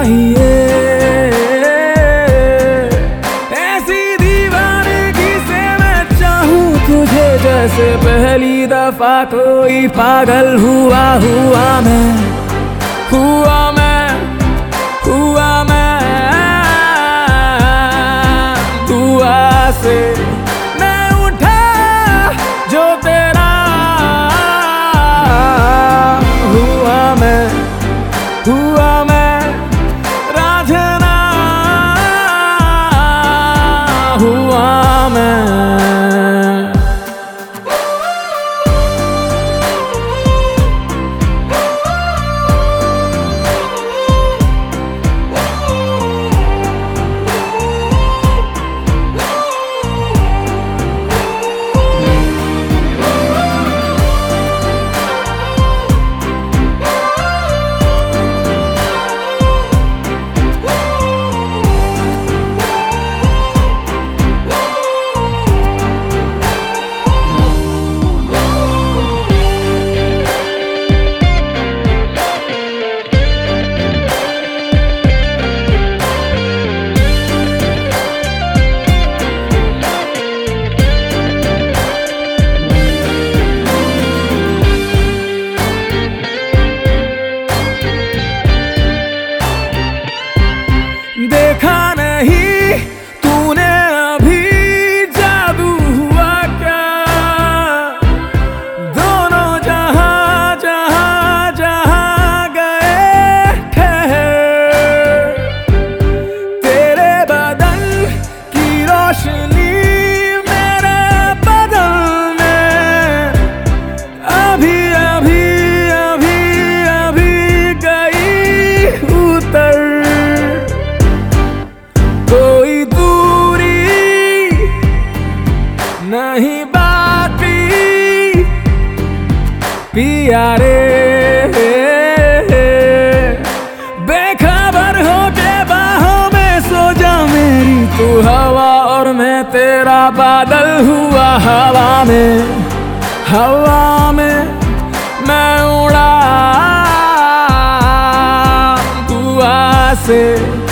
चाहिए। ऐसी दीवानगी से मैं चाहूं तुझे जैसे पहली दफा कोई पागल हुआ मैं, हुआ मैं दुआ से मैं उठा जो तेरा हुआ मैं रांझना हुआ मैं। देखा नहीं तूने अभी जादू हुआ क्या, दोनों जहां गए ठहर। तेरे बदन की रोशनी मेरे बदन में अभी गई उतर। कोई दूरी नहीं बाकी पिया रे, बेखबर हो के बाहों में सो जा मेरी तू हवा, और मैं तेरा बादल हुआ हवा में मैं उड़ा दुआ से।